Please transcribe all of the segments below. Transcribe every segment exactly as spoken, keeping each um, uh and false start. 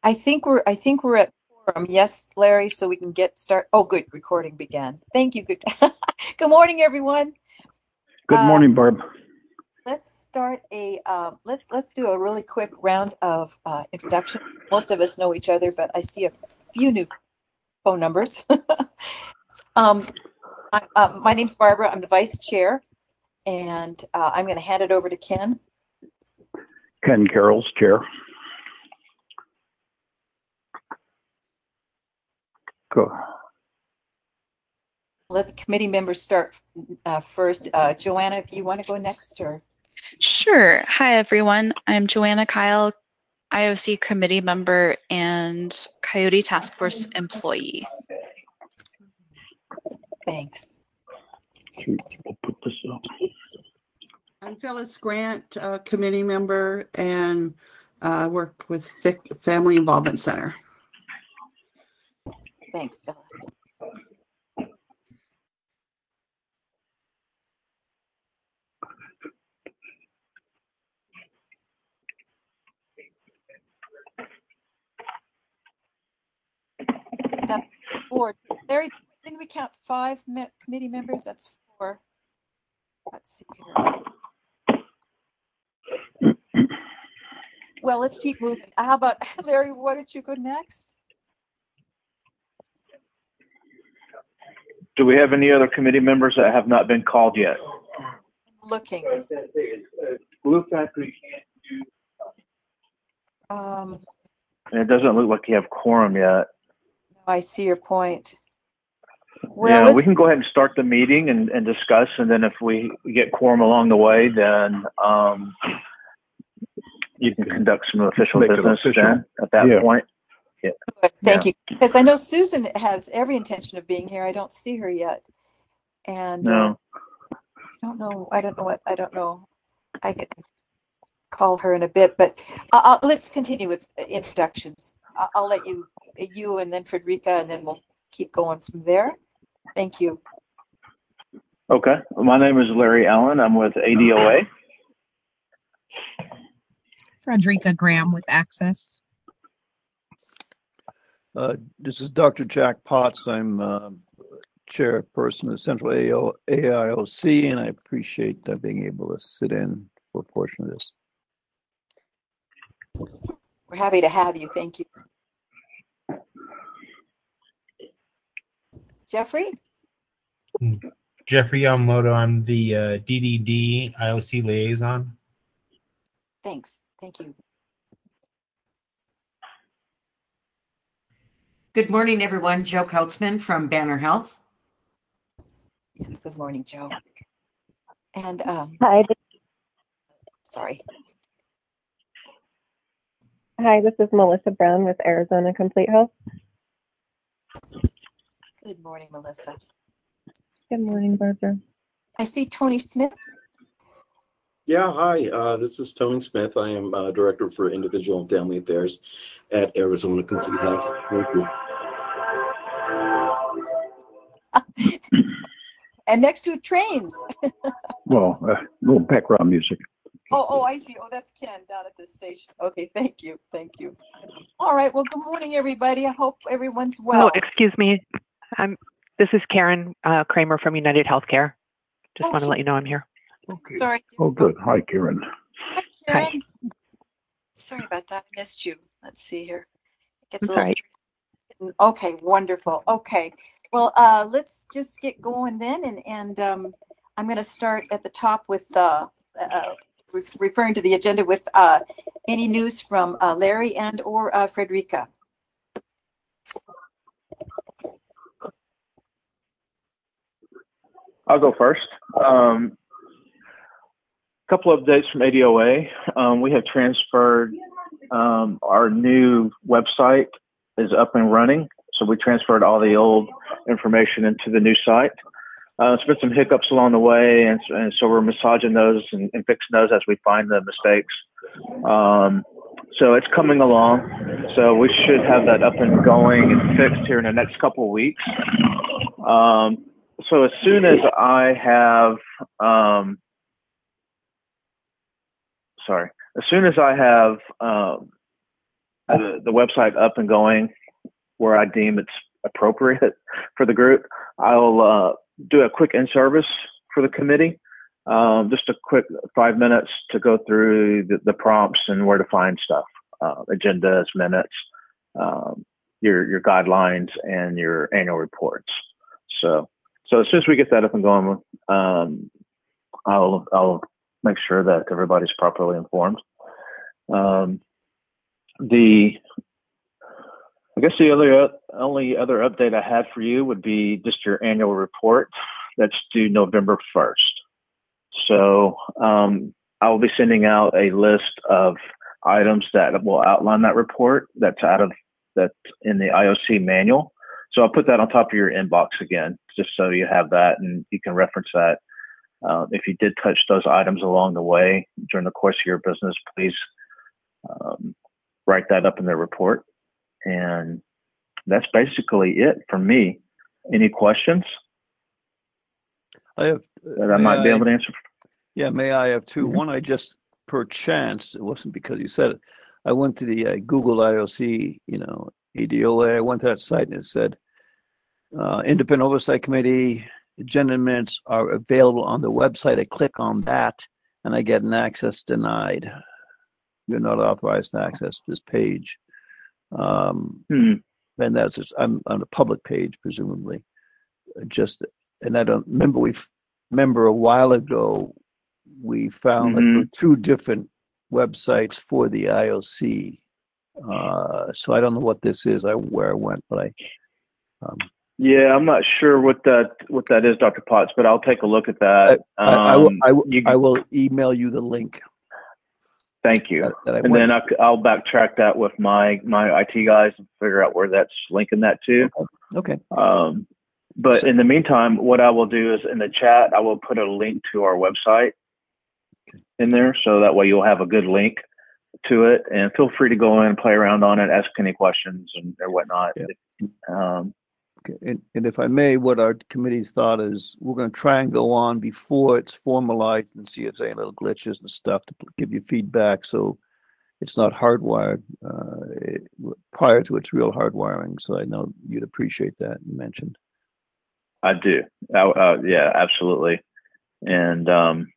I think we're I think we're at forum. Yes, Larry, so we can get start. Oh, good. Recording began. Thank you. Good. Good morning, everyone. Good Uh, morning, Barb. let's start a um, let's let's do a really quick round of uh, introductions. Most of us know each other, but I see a few new phone numbers. um, I, uh, my name's Barbara. I'm the vice chair, and uh, I'm going to hand it over to Ken. Ken Carroll's chair. Go. Let the committee members start uh, first. Uh, Joanna, if you want to go next, or Sure. Hi, everyone. I'm Joanna Kyle, I O C committee member and Coyote Task Force employee. thanks. We'll put this up. I'm Phyllis Grant, uh, committee member, and uh, work with F I C Family Involvement Center. Thanks, Phyllis. That's four. Larry, didn't we count five me committee members? That's four. Let's see here. Well, let's keep moving. How about Larry? Why don't you go next? Do we have any other committee members that have not been called yet? Looking. Blue Factory Um, and it doesn't look like you have quorum yet. I see your point. Well, yeah, let's, we can go ahead and start the meeting and, and discuss, and then if we get quorum along the way, then um, you can conduct some official Make it business official. then at that Yeah. point. Yeah. good. Thank Yeah. you. Because I know Susan has every intention of being here. I don't see her yet. And uh, No. I don't know. I don't know what, I don't know. I could call her in a bit, but uh, uh, let's continue with introductions. I'll, I'll let you, you and then Frederica, and then we'll keep going from there. Thank you. Okay. My name is Larry Allen. I'm with A D O A. Frederica Graham with Access. Uh, this is Doctor Jack Potts. I'm uh, chairperson of Central A I O C, and I appreciate uh, being able to sit in for a portion of this. We're happy to have you. Thank you. Jeffrey? Jeffrey Yamamoto. I'm the uh, D D D I O C liaison. Thanks. Thank you. Good morning, everyone. Joe Kautzman from Banner Health. Good morning, Joe. And um, hi. Sorry. Hi, this is Melissa Brown with Arizona Complete Health. Good morning, Melissa. Good morning, Barbara. I see Tony Smith. Yeah, hi. Uh, this is Tony Smith. I am uh, Director for Individual and Family Affairs at Arizona Complete Health. Thank you. And next to it, trains. Well, a uh, little background music. Oh, oh, I see. Oh, that's Ken down at this station. Okay, thank you. Thank you. All right. Well, good morning, everybody. I hope everyone's well. Oh, excuse me. I'm, this is Karen uh, Kramer from United Healthcare. Just okay. want to let you know I'm here. Okay. Sorry. Oh, good. Hi, Karen. Hi, Karen. Hi. Sorry about that. I missed you. Let's see here. It gets That's a little right. Okay, wonderful. Okay. Well, uh, let's just get going then. And, and um, I'm going to start at the top with uh, uh, re referring to the agenda with uh, any news from uh, Larry and or uh, Frederica. I'll go first. Um, couple of updates from A D O A. Um, we have transferred um, our new website is up and running. So we transferred all the old information into the new site. Uh, there's been some hiccups along the way, and, and so we're massaging those and, and fixing those as we find the mistakes. Um, so it's coming along. So we should have that up and going and fixed here in the next couple of weeks. Um, so as soon as I have, um, sorry, as soon as I have um, the, the website up and going where I deem it's appropriate for the group, I'll uh, do a quick in-service for the committee. Um, just a quick five minutes to go through the, the prompts and where to find stuff, uh, agendas, minutes, um, your your guidelines, and your annual reports. So, so as soon as we get that up and going, um, I'll I'll make sure that everybody's properly informed. Um, the I guess the other only other update I had for you would be just your annual report that's due November first. So um, I will be sending out a list of items that will outline that report. That's out of that's in the I O C manual. So I'll put that on top of your inbox again, just so you have that and you can reference that. Uh, if you did touch those items along the way during the course of your business, please um, write that up in the report. And that's basically it for me. Any questions? I have that I might I, be able to answer. Yeah, may I have two? Mm-hmm. One, I just per chance, it wasn't because you said it. I went to the uh, Google I O C, you know, A D O A. I went to that site and it said, uh, Independent Oversight Committee agenda minutes are available on the website. I click on that and I get an access denied. You're not authorized to access this page. Um, hmm. And that's just, I'm on a public page, presumably. Just, and I don't remember, we remember a while ago, we found mm-hmm. that there were two different websites for the I O C. Uh, so I don't know what this is, I where I went, but I. Um, yeah, I'm not sure what that what that is, Doctor Potts, but I'll take a look at that. I, I, um, I, will, you, I will email you the link. Thank you. That, that and then I, I'll backtrack that with my my I T guys and figure out where that's linking that to. Okay. Um, but so, in the meantime, what I will do is in the chat, I will put a link to our website in there, so that way you'll have a good link to it. And feel free to go in and play around on it, ask any questions and or whatnot. Yeah. Um, okay. and, and if I may, what our committee's thought is, we're going to try and go on before it's formalized and see if there's any little glitches and stuff to give you feedback, so it's not hardwired uh, it, prior to its real hardwiring. So I know you'd appreciate that. You mentioned. I do. Uh, uh, yeah, absolutely. And um,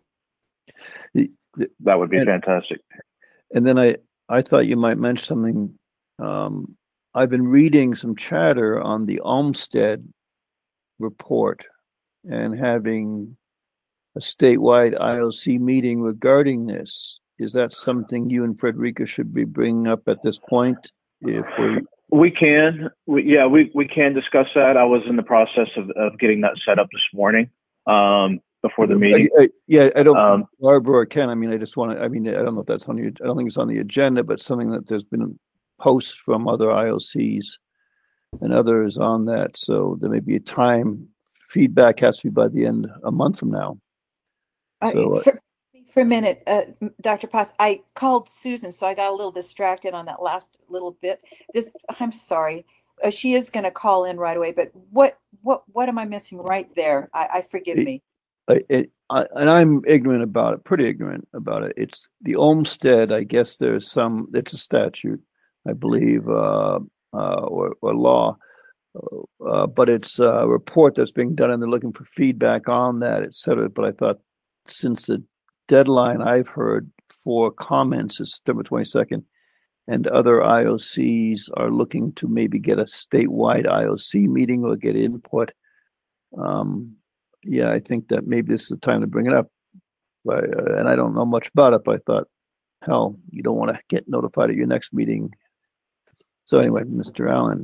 the, the, that would be and, fantastic. And then I, I thought you might mention something. Um, I've been reading some chatter on the Olmsted report and having a statewide I O C meeting regarding this. Is that something you and Frederica should be bringing up at this point? If we we can, we, yeah, we, we can discuss that. I was in the process of, of getting that set up this morning um, before the meeting. I, I, yeah, I don't, um, Barbara or Ken, I mean, I just want to, I mean, I don't know if that's on your, I don't think it's on the agenda, but something that there's been posts from other I O Cs and others on that. So there may be a time, feedback has to be by the end, a month from now. So, uh, for, for a minute, uh, Doctor Potts, I called Susan, so I got a little distracted on that last little bit. This, I'm sorry. Uh, she is going to call in right away, but what, what, what am I missing right there? I, I forgive it, me. It, it, I, and I'm ignorant about it, pretty ignorant about it. It's the Olmsted. I guess there's some. It's a statute, I believe, uh, uh, or, or law, uh, but it's a report that's being done, and they're looking for feedback on that, et cetera. But I thought, since the deadline I've heard for comments is September twenty-second, and other I O Cs are looking to maybe get a statewide I O C meeting or get input. Um, yeah, I think that maybe this is the time to bring it up. But, uh, and I don't know much about it, but I thought, hell, you don't want to get notified of your next meeting. So anyway, Mister Allen.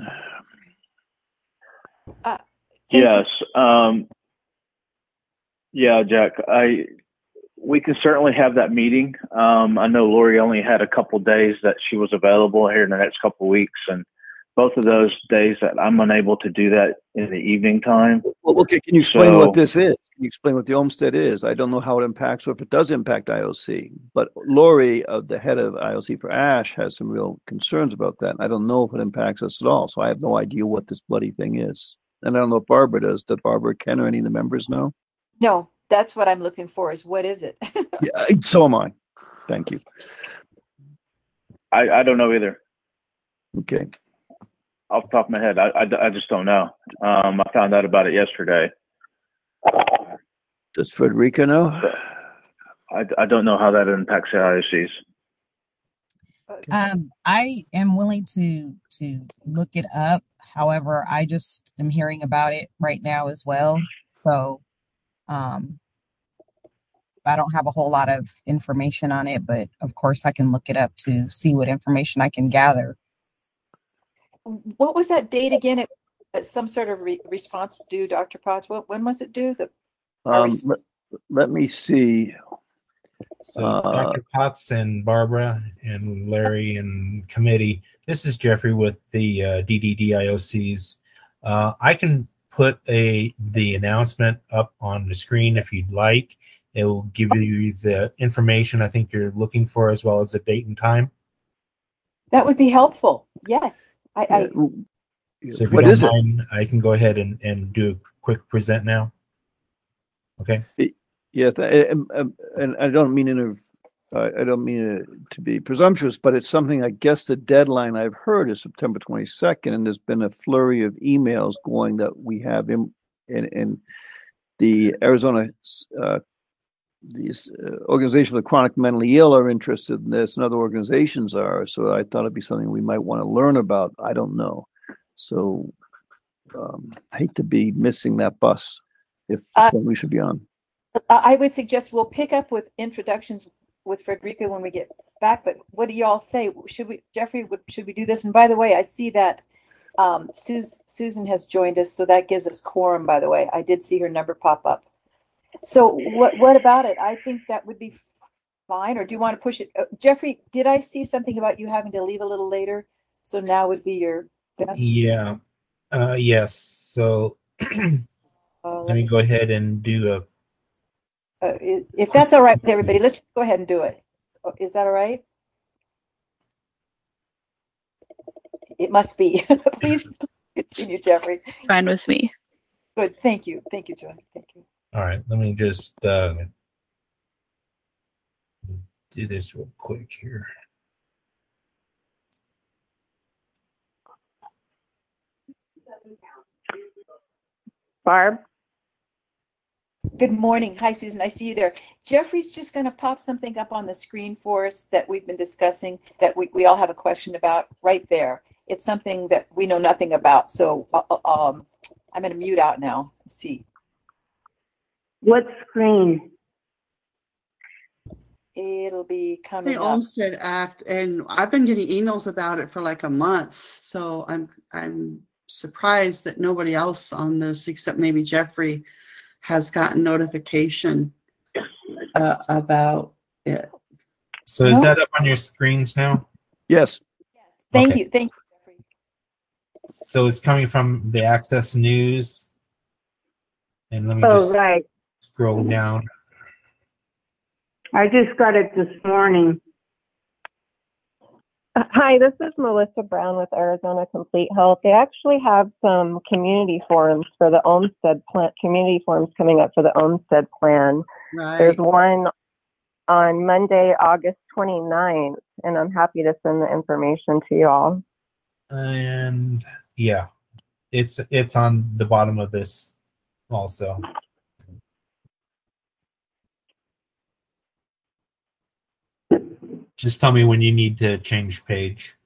Uh, yes. Um, yeah, Jack, I, we can certainly have that meeting. Um, I know Lori only had a couple of days that she was available here in the next couple of weeks, and both of those days that I'm unable to do that in the evening time. Well, okay, can you explain so, what this is? Can you explain what the Olmsted is? I don't know how it impacts or if it does impact I O C, but Lori, uh, the head of I O C for ASH, has some real concerns about that. And I don't know if it impacts us at all, so I have no idea what this bloody thing is. And I don't know if Barbara does. Did Barbara, Ken, or any of the members know? No, that's what I'm looking for is what is it? Yeah, so am I. Thank you. I, I don't know either. Okay. Off the top of my head, I, I, I just don't know. Um, I found out about it yesterday. Does Frederica know? I, I don't know how that impacts the I O Cs. Um, I am willing to to look it up. However, I just am hearing about it right now as well. So um, I don't have a whole lot of information on it, but of course I can look it up to see what information I can gather. What was that date again? It, uh, some sort of re- response due, Doctor Potts. What, when was it due? The Um, let, let me see. So Uh, Doctor Potts and Barbara and Larry and committee, this is Jeffrey with the uh, D D D I O Cs. Uh, I can put a the announcement up on the screen if you'd like. It will give you the information I think you're looking for as well as the date and time. That would be helpful. Yes. I, I So if what you don't is it? mind, I can go ahead and, and do a quick present now. Okay. Yeah, th- and, and I don't mean to, I don't mean to be presumptuous, but it's something. I guess the deadline I've heard is September twenty-second, and there's been a flurry of emails going that we have in in, in the Arizona uh, these uh, organizations of chronic mentally ill are interested in this, and other organizations are. So I thought it'd be something we might want to learn about. I don't know. So um, I hate to be missing that bus if Uh, we should be on. I would suggest we'll pick up with introductions with Frederica when we get back. But what do y'all say? Should we, Jeffrey? Should we do this? And by the way, I see that um, Sus- Susan has joined us, so that gives us quorum. By the way, I did see her number pop up. So what? What about it? I think that would be fine. Or do you want to push it, uh, Jeffrey? Did I see something about you having to leave a little later? So now would be your best. Yeah. Uh, yes. So uh, let me go ahead and do a. Uh, if that's all right with everybody, let's just go ahead and do it. Is that all right? It must be. Please continue, Jeffrey. Fine with me. Good. Thank you. Thank you, Joanne. Thank you. All right. Let me just uh, do this real quick here. Barb? Good morning. Hi, Susan. I see you there. Jeffrey's just going to pop something up on the screen for us that we've been discussing that we, we all have a question about right there. It's something that we know nothing about. So uh, um, I'm going to mute out now. Let's see. What screen? It'll be coming The up. Olmstead Act, and I've been getting emails about it for like a month. So I'm I'm surprised that nobody else on this, except maybe Jeffrey, has gotten notification uh, about it. So is that up on your screens now? Yes. Thank Okay. you. Thank you, Jeffrey. So it's coming from the Access News. And let me Oh, just right. scroll down. I just got it this morning. Hi, this is Melissa Brown with Arizona Complete Health. They actually have some community forums for the Olmstead plan, community forums coming up for the Olmstead plan. Right. There's one on Monday, August twenty-ninth, and I'm happy to send the information to you all. And yeah, it's it's on the bottom of this also. Just tell me when you need to change page.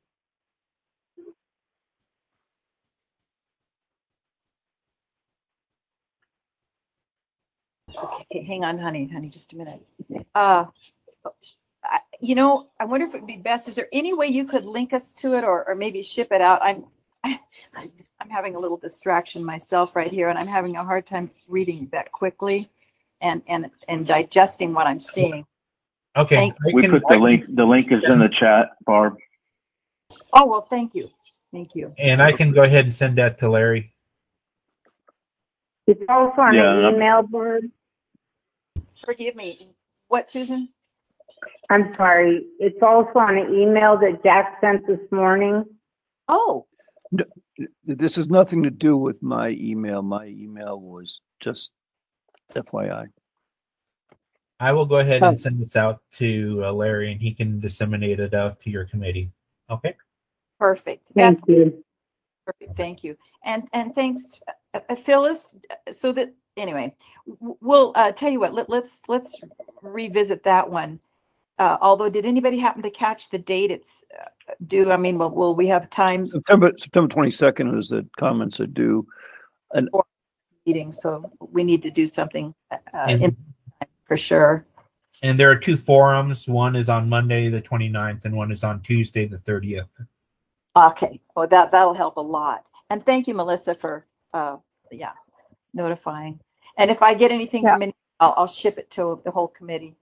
Okay, hang on, honey, honey, just a minute. Uh, I, you know, I wonder if it would be best. Is there any way you could link us to it, or, or maybe ship it out? I'm, I, I'm having a little distraction myself right here, and I'm having a hard time reading that quickly, and and and digesting what I'm seeing. Okay, Thank- I We can- put the I can link. The link is in the chat, Barb. Oh well, thank you, thank you. And I can go ahead and send that to Larry. It's also on Yeah, an I'm- email board. Forgive me. What, Susan? I'm sorry. It's also on an email that Jack sent this morning. Oh, No, this has nothing to do with my email. My email was just F Y I. I will go ahead Oh. and send this out to uh, Larry, and he can disseminate it out to your committee. Okay. Perfect. Thank That's you. perfect. Thank you. And and thanks, uh, uh, Phyllis. So that anyway, w- we'll uh, tell you what. Let, let's let's revisit that one. Uh, although, did anybody happen to catch the date it's uh, due? I mean, will, will we have time September September twenty-second is the comments are due. And for meeting? So we need to do something uh, And, in for sure. and there are two forums. One is on Monday, the twenty-ninth, and one is on Tuesday, the thirtieth. Okay. Well, that that'll help a lot. And thank you, Melissa, for uh, yeah, notifying. And if I get anything Yeah. from any, I'll, I'll ship it to the whole committee.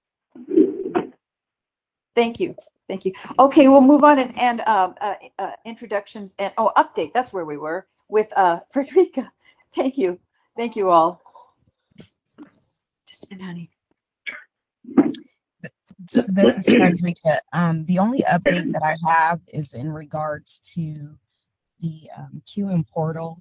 Thank you. Thank you. Okay, we'll move on and, and um, uh, uh, introductions and oh, update. That's where we were with uh, Frederica. Thank you. Thank you all. Just a minute, honey. So this is Frederica. Um, the only update that I have is in regards to the um, Q M portal.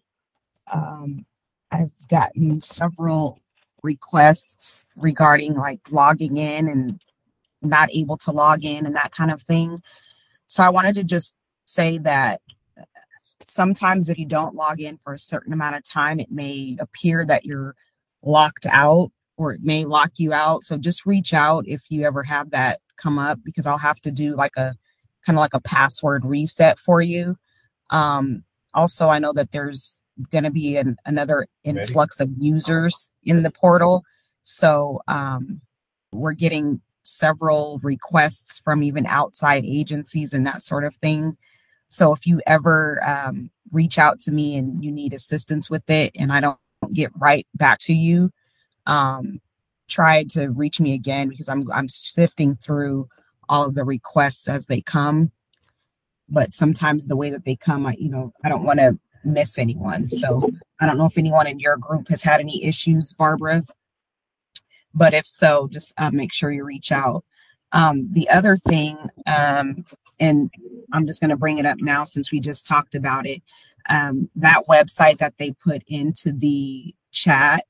Um, I've gotten several requests regarding like logging in and not able to log in and that kind of thing. So I wanted to just say that sometimes if you don't log in for a certain amount of time, it may appear that you're locked out or it may lock you out. So just reach out if you ever have that come up, because I'll have to do like a kind of like a password reset for you. Um, also, I know that there's going to be an, another influx of users in the portal. So um, we're getting several requests from even outside agencies and that sort of thing. So if you ever um, reach out to me and you need assistance with it and I don't get right back to you, um, try to reach me again, because I'm I'm sifting through all of the requests as they come. But sometimes the way that they come, I you know I don't want to miss anyone. So I don't know if anyone in your group has had any issues, Barbara. But if so, just uh, make sure you reach out. Um, the other thing, um, and I'm just going to bring it up now since we just talked about it, um, that website that they put into the chat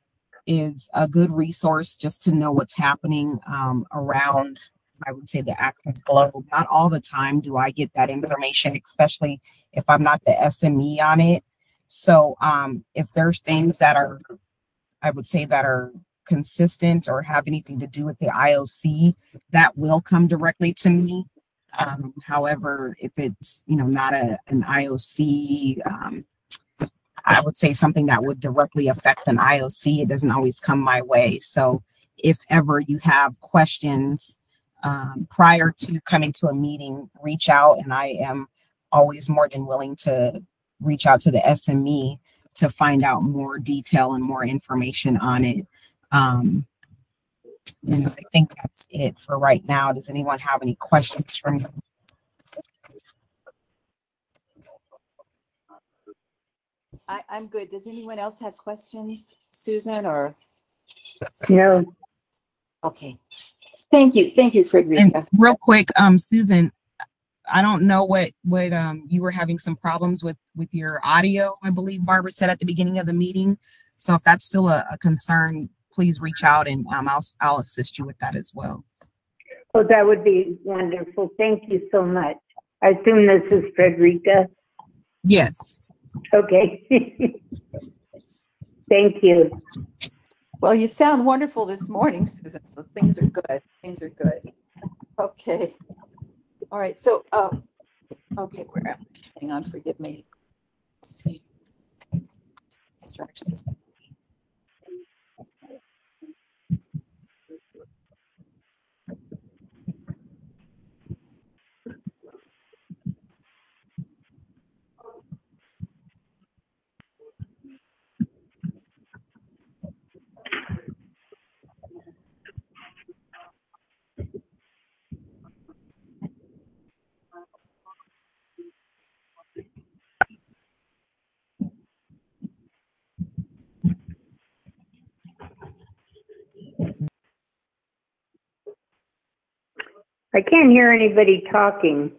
is a good resource just to know what's happening um, around, I would say, the Atkins Globe. Not all the time do I get that information, especially if I'm not the S M E on it. So um, if there's things that are, I would say, that are consistent or have anything to do with the I O C, that will come directly to me. Um, however, if it's, you know, not a an I O C, um, I would say something that would directly affect an I O C, it doesn't always come my way. So if ever you have questions um, prior to coming to a meeting, reach out, and I am always more than willing to reach out to the S M E to find out more detail and more information on it. Um, and I think that's it for right now. Does anyone have any questions for me? I, I'm good. Does anyone else have questions, Susan, or? No. Okay. Thank you. Thank you, Frederica. And real quick, um, Susan, I don't know what, what um, you were having some problems with, with your audio, I believe Barbara said at the beginning of the meeting. So if that's still a, a concern, please reach out and um, I'll, I'll assist you with that as well. Oh, that would be wonderful. Thank you so much. I assume this is Frederica. Yes. Okay. Thank you. Well, you sound wonderful this morning, Susan. So things are good. Things are good. Okay. All right. So, uh, okay, where am I? Hang on. Forgive me. Let's see. Distractions. I can't hear anybody talking.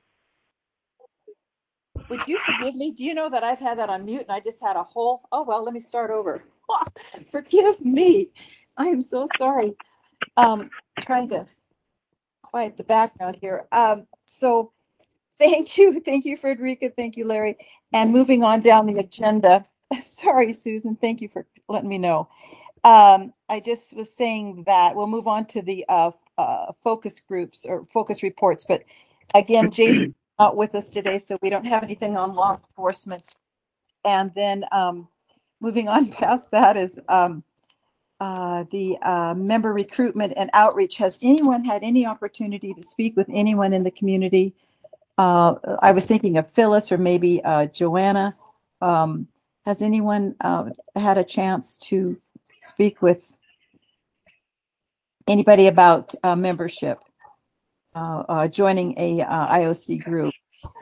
Would you forgive me? Do you know that I've had that on mute and I just had a whole, oh, well, let me start over. Forgive me. I am so sorry. Um, trying to quiet the background here. Um, so Thank you. Thank you, Frederica. Thank you, Larry. And moving on down the agenda. Sorry, Susan. Thank you for letting me know. Um, I just was saying that we'll move on to the uh, uh, focus groups or focus reports. But again, Jason's not with us today, so we don't have anything on law enforcement. And then um, moving on past that is um, uh, the uh, member recruitment and outreach. Has anyone had any opportunity to speak with anyone in the community? Uh, I was thinking of Phyllis or maybe uh, Joanna. Um, has anyone uh, had a chance to speak with anybody about uh, membership, uh, uh, joining a uh, I O C group?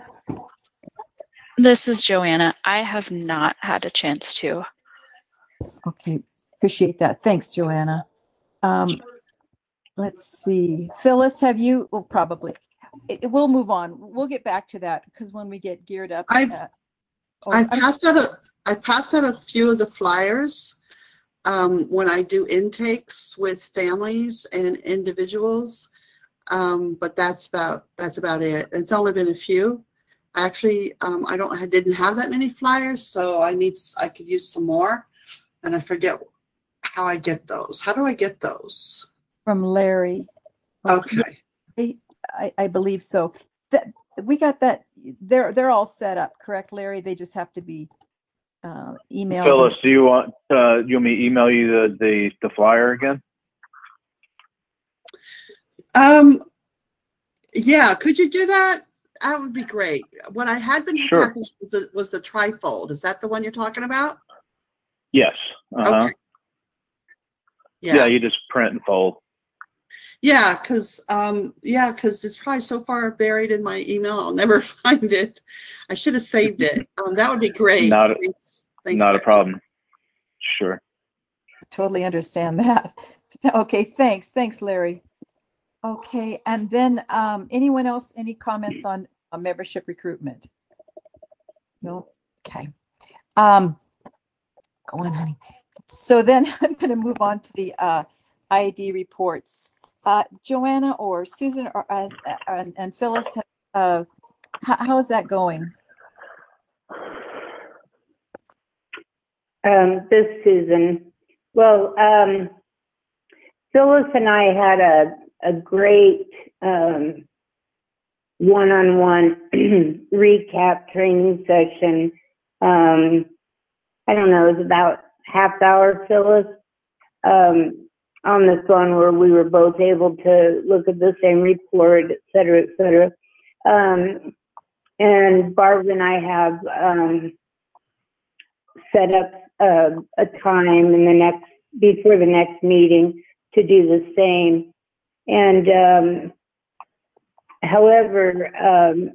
This is Joanna. I have not had a chance to. Okay, appreciate that. Thanks, Joanna. Um, let's see. Phyllis, have you? Well, probably. It, it- we'll move on. We'll get back to that because when we get geared up. I've uh, oh, I I'm- passed out a I passed out a few of the flyers um, when I do intakes with families and individuals, um, but that's about that's about it. It's only been a few. Actually, um, I don't I didn't have that many flyers, so I need s- I could use some more, and I forget how I get those. How do I get those? from Larry. Okay. I, I, I believe so. That we got that. They're they're all set up, correct, Larry? They just have to be uh, emailed. Phyllis, do you want uh, you want me to email you the, the, the flyer again? Um. Yeah. Could you do that? That would be great. What I had been Sure. passing was the, was the trifold. Is that the one you're talking about? Yes. Uh-huh. Okay. Yeah. Yeah. you just print and fold. Yeah, because um, yeah, because it's probably so far buried in my email, I'll never find it. I should have saved it. Um, that would be great. Not a, Thanks. Thanks, not a Larry. problem. Sure. Totally understand that. Okay, thanks. Thanks, Larry. Okay, and then um, anyone else, any comments on uh, membership recruitment? No? Okay. Um, go on, honey. So then I'm going to move on to the uh, I D reports. Uh, Joanna or Susan or as uh, and, and Phyllis, uh, how, how is that going? Um, this is Susan. Well, um, Phyllis and I had a, a great um, one-on-one recap training session. Um, I don't know, it was about half hour, Phyllis, um, on this one where we were both able to look at the same report, et cetera, et cetera. Um, and Barbara and I have um, set up uh, a time in the next, before the next meeting to do the same. And um, however, um,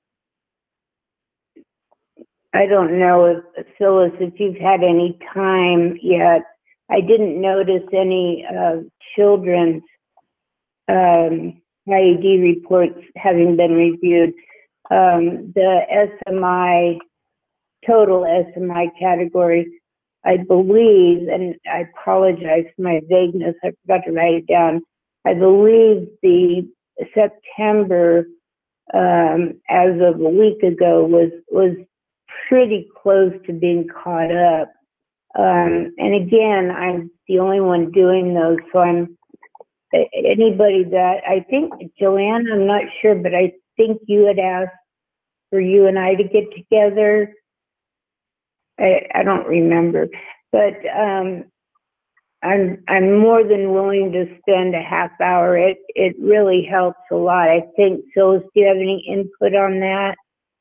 I don't know if Phyllis, if you've had any time yet. I didn't notice any uh, children's um, I E D reports having been reviewed. Um, the S M I, total S M I category, I believe, and I apologize for my vagueness, I forgot to write it down. I believe the September, um, as of a week ago, was was pretty close to being caught up. Um, and again, I'm the only one doing those, so I'm anybody that I think Joanne, I'm not sure, but I think you had asked for you and I to get together. I, I don't remember, but um, I'm I'm more than willing to spend a half hour. It it really helps a lot. I think. Phyllis, do you have any input on that?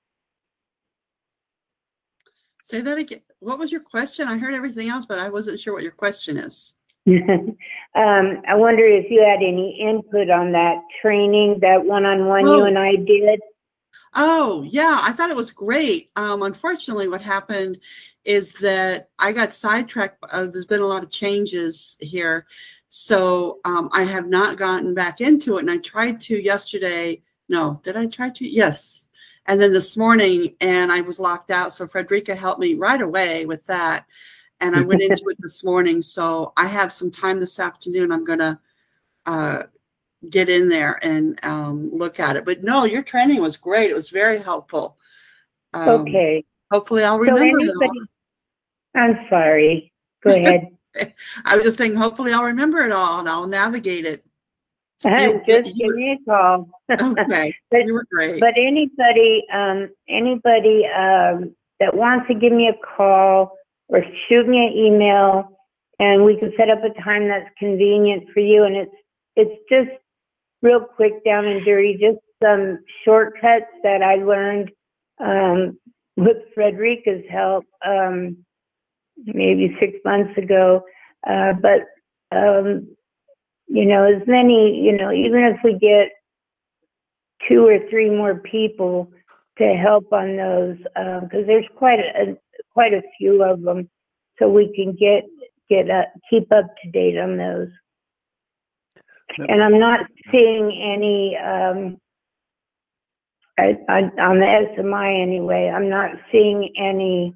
Say that again. What was your question? I heard everything else, but I wasn't sure what your question is. um, I wonder if you had any input on that training, that one-on-one Oh. you and I did. Oh, yeah, I thought it was great. Um, unfortunately, what happened is that I got sidetracked. Uh, there's been a lot of changes here. So um, I have not gotten back into it. And I tried to yesterday. No, did I try to? Yes. And then this morning, and I was locked out. So Frederica helped me right away with that. And I went into it this morning. So I have some time this afternoon. I'm going to uh, get in there and um, look at it. But no, your training was great. It was very helpful. Um, Okay. Hopefully I'll So remember it anybody, all. I'm sorry. Go ahead. I was just saying, hopefully I'll remember it all and I'll navigate it. You, Just you, give me a call. okay, but, you were great. But anybody, um, anybody um, that wants to give me a call or shoot me an email, and we can set up a time that's convenient for you. And it's it's just real quick, down and dirty, just some shortcuts that I learned um, with Frederica's help um, maybe six months ago. Uh, but um, you know, as many, you know, even if we get two or three more people to help on those, because um, there's quite a, quite a few of them, so we can get get uh, keep up to date on those. Yep. And I'm not seeing any um, I, I, on the S M I anyway. I'm not seeing any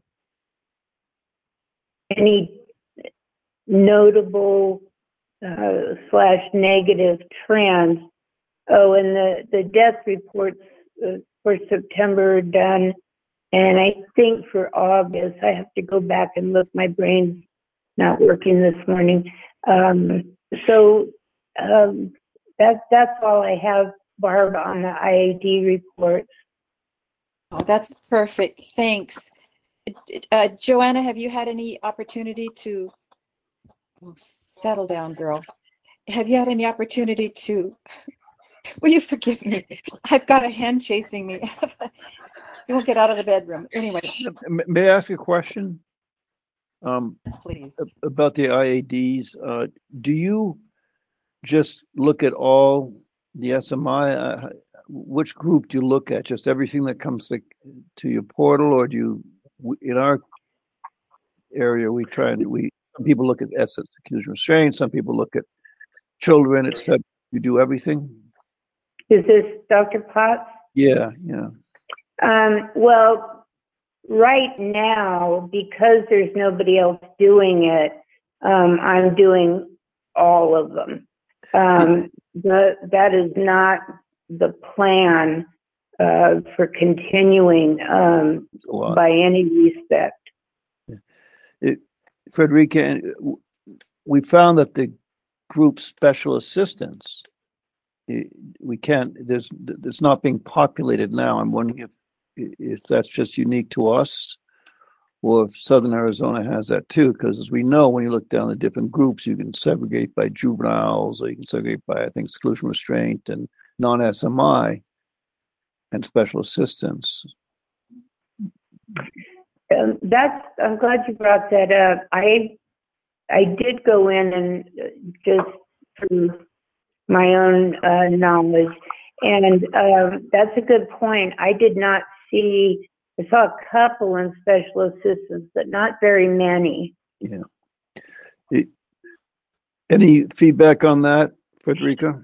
any notable uh, slash negative trends. Oh, and the, the death reports uh, for September are done. And I think for August, I have to go back and look. My brain's not working this morning. Um, so um, that, that's all I have, Barb, on the I A D reports. Oh, that's perfect. Thanks. Uh, Joanna, have you had any opportunity to oh, settle down, girl? Have you had any opportunity to, will you forgive me? I've got a hen chasing me. She won't get out of the bedroom. Anyway. May I ask a question? Um, yes, please. About the I A Ds. Uh, do you just look at all the S M I? Uh, which group do you look at? Just everything that comes to, to your portal, or do you, in our area, we try and we, some people look at assets, accused restraint, some people look at children, et cetera. You do everything? Is this Doctor Potts? Yeah, yeah. Um, well, right now, because there's nobody else doing it, um, I'm doing all of them. Um, the, that is not the plan uh, for continuing um, by any respect. It, Frederica, we found that the group special assistance, it, we can't, there's, it's not being populated now. I'm wondering if if that's just unique to us, or if Southern Arizona has that too, because as we know, when you look down the different groups, you can segregate by juveniles, or you can segregate by, I think, exclusion restraint and non-S M I and special assistance. Um, that's, I'm glad you brought that up. I I did go in and just through my own uh, knowledge, and um, that's a good point. I did not see, I saw a couple in special assistance, but not very many. Yeah. It, any feedback on that, Frederica?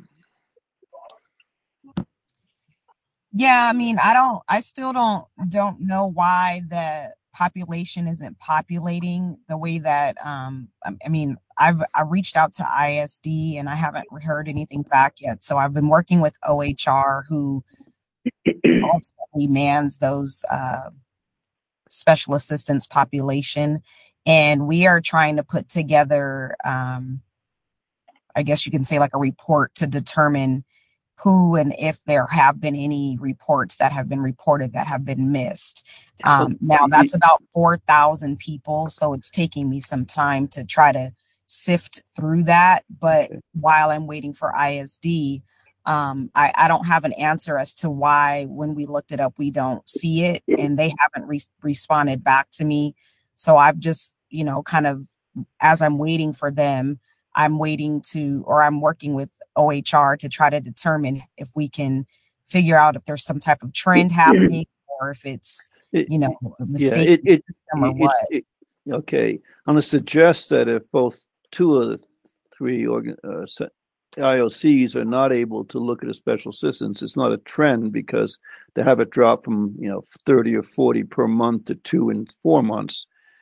Yeah, I mean, I don't, I still don't, don't know why the population isn't populating the way that, um, I, I mean, I've, I reached out to I S D and I haven't heard anything back yet. So I've been working with O H R, who ultimately mans those, uh, special assistance population. And we are trying to put together, um, I guess you can say like a report to determine who and if there have been any reports that have been reported that have been missed. Um, now that's about four thousand people. So it's taking me some time to try to sift through that. But while I'm waiting for I S D, um, I, I don't have an answer as to why when we looked it up, we don't see it, and they haven't re- responded back to me. So I've just, you know, kind of, as I'm waiting for them, I'm waiting to, or I'm working with O H R to try to determine if we can figure out if there's some type of trend happening, or if it's, you know, a mistake yeah, it, it, or it, what. It, it, okay, I'm going to suggest that if both two of the three organ, uh, I O Cs are not able to look at a special assistance, it's not a trend, because to have it drop from, you know, thirty or forty per month to two in four months,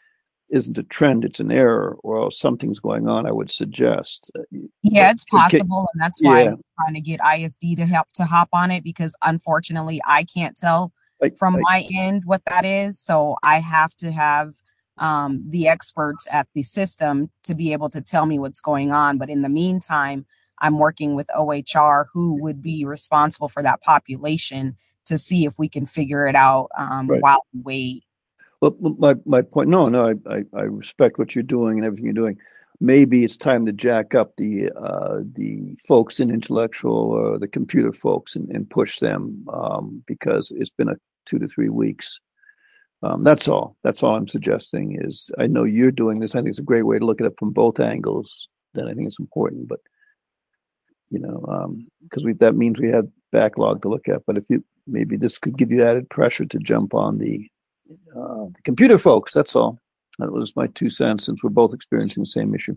isn't a trend, it's an error, or else something's going on, I would suggest. Yeah, But- it's but can- possible, and that's why yeah. I'm trying to get I S D to help to hop on it, because unfortunately I can't tell I- from I- my end what that is. So I have to have um, the experts at the system to be able to tell me what's going on. But in the meantime, I'm working with O H R, who would be responsible for that population, to see if we can figure it out um, Right. while we wait. Well, my, my point, no, no, I, I, I respect what you're doing and everything you're doing. Maybe it's time to jack up the uh, the folks in intellectual or the computer folks and, and push them um, because it's been a two to three weeks. Um, that's all. That's all I'm suggesting is I know you're doing this. I think it's a great way to look at it from both angles. Then I think it's important, but you know, because we that means we have backlog to look at. But if you maybe this could give you added pressure to jump on the uh, the computer folks. That's all. That was my two cents, since we're both experiencing the same issue.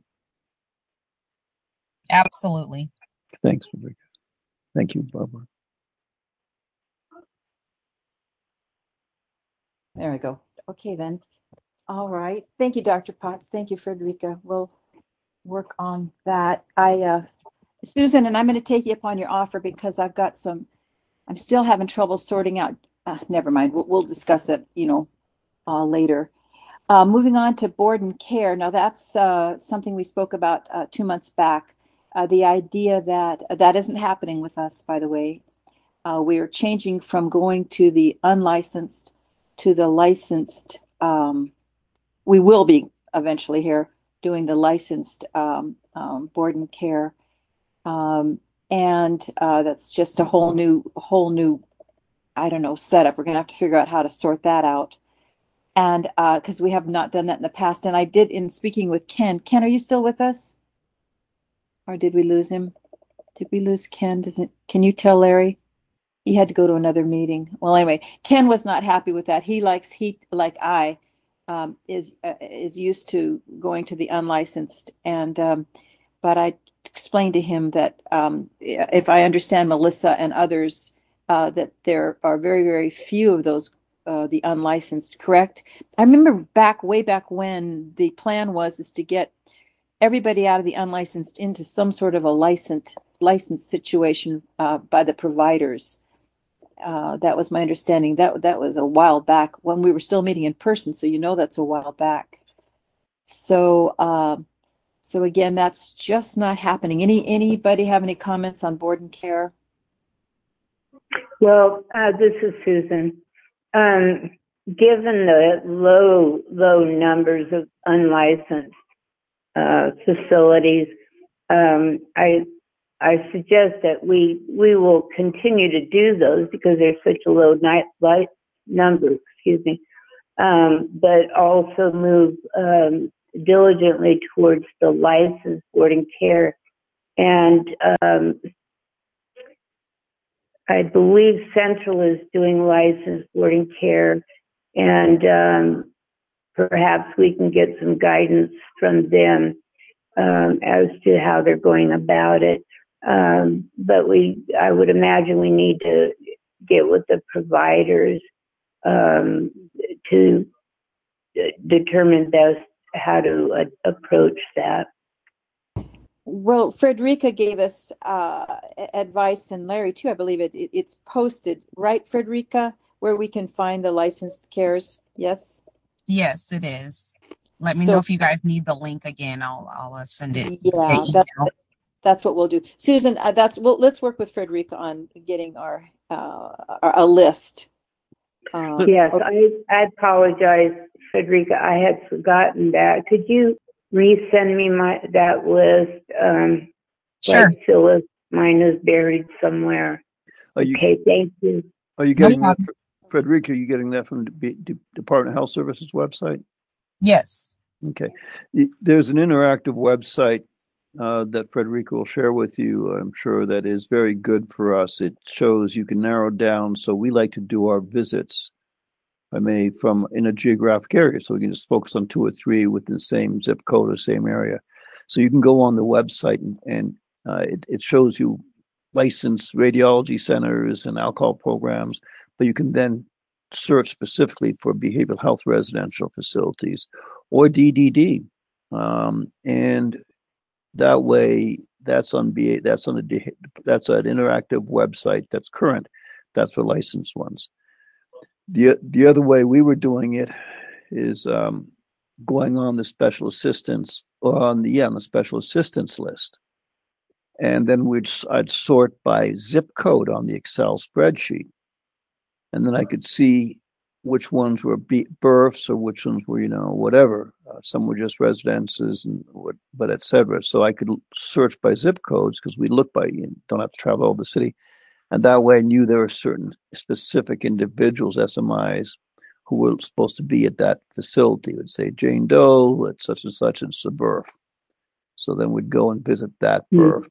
Absolutely. Thanks, Frederica. Thank you, Barbara. There we go. Okay, then. All right. Thank you, Doctor Potts. Thank you, Frederica. We'll work on that. I, uh, Susan, and I'm going to take you up on your offer because I've got some, I'm still having trouble sorting out. Uh, never mind. We'll, we'll discuss it, you know, uh, later. Uh, moving on to board and care. Now, that's uh, something we spoke about uh, two months back. Uh, the idea that uh, that isn't happening with us, by the way. Uh, we are changing from going to the unlicensed to the licensed. Um, we will be eventually here doing the licensed um, um, board and care. Um, and uh, that's just a whole new, whole new, I don't know, setup. We're going to have to figure out how to sort that out. And because uh, we have not done that in the past. And I did, in speaking with Ken. Ken, are you still with us? Or did we lose him? Did we lose Ken? Does it, can you tell Larry? He had to go to another meeting. Well, anyway, Ken was not happy with that. He likes, he, like I, um, is uh, is used to going to the unlicensed. And, um, but I explained to him that um, if I understand Melissa and others, uh, that there are very, very few of those Uh, the unlicensed, correct? I remember back way back when the plan was is to get everybody out of the unlicensed into some sort of a licensed licensed situation uh, by the providers. Uh, that was my understanding. That that was a while back when we were still meeting in person. So you know that's a while back. So uh, so again, that's just not happening. Any anybody have any comments on board and care? Well, uh, this is Susan. Um, given the low, low numbers of unlicensed uh, facilities, um, I I suggest that we we will continue to do those because they're such a low night light number. Excuse me, um, but also move um, diligently towards the licensed boarding care, and um, I believe Central is doing licensed boarding care, and um, perhaps we can get some guidance from them um, as to how they're going about it. Um, but we, I would imagine we need to get with the providers um, to determine best how to uh, approach that. Well, Frederica gave us uh, advice, and Larry too, I believe it, it. It's posted, right, Frederica, where we can find the licensed cares. Yes. Yes, it is. Let me So- know if you guys need the link again. I'll I'll uh, send it. Yeah, via that, email. that's what we'll do. Susan, uh, that's well. Let's work with Frederica on getting our, uh, our a list. Uh, Yes, okay. I, I apologize, Frederica. I had forgotten that. Could you resend me my that list? Um, Sure. Like Phyllis, mine is buried somewhere. Are you Okay, thank you. are you No getting that, problem. Frederica? Are you getting that from the B- D- Department of Health Services website? Yes. Okay. Y- There's an interactive website uh, that Frederica will share with you. I'm sure that is very good for us. It shows you can narrow down. So we like to do our visits, if I may, from in a geographic area. So we can just focus on two or three within the same zip code or same area. So you can go on the website and, and uh, it, it shows you licensed radiology centers and alcohol programs, but you can then search specifically for behavioral health residential facilities or D D D. Um, and that way, that's on B A, that's on a that's an interactive website that's current. That's for licensed ones. The the other way we were doing it is um, going on the special assistance on the yeah on the special assistance list, and then we'd I'd sort by zip code on the Excel spreadsheet, and then I could see which ones were B- births or which ones were you know whatever. Uh, some were just residences and what, but et cetera. So I could search by zip codes because we look by you don't have to travel over the city, and that way I knew there were certain specific individuals S M Is who were supposed to be at that facility. It would say Jane Doe at such and such, and it's a birth. So then we'd go and visit that birth.